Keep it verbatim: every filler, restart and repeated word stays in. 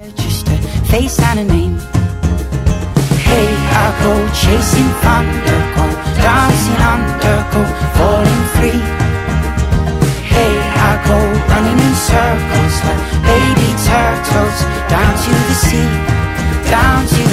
Just a face and a name. Hey, I go chasing thunder, go dancing under, go falling free. Hey, I go running in circles like baby turtles, down to the sea, down to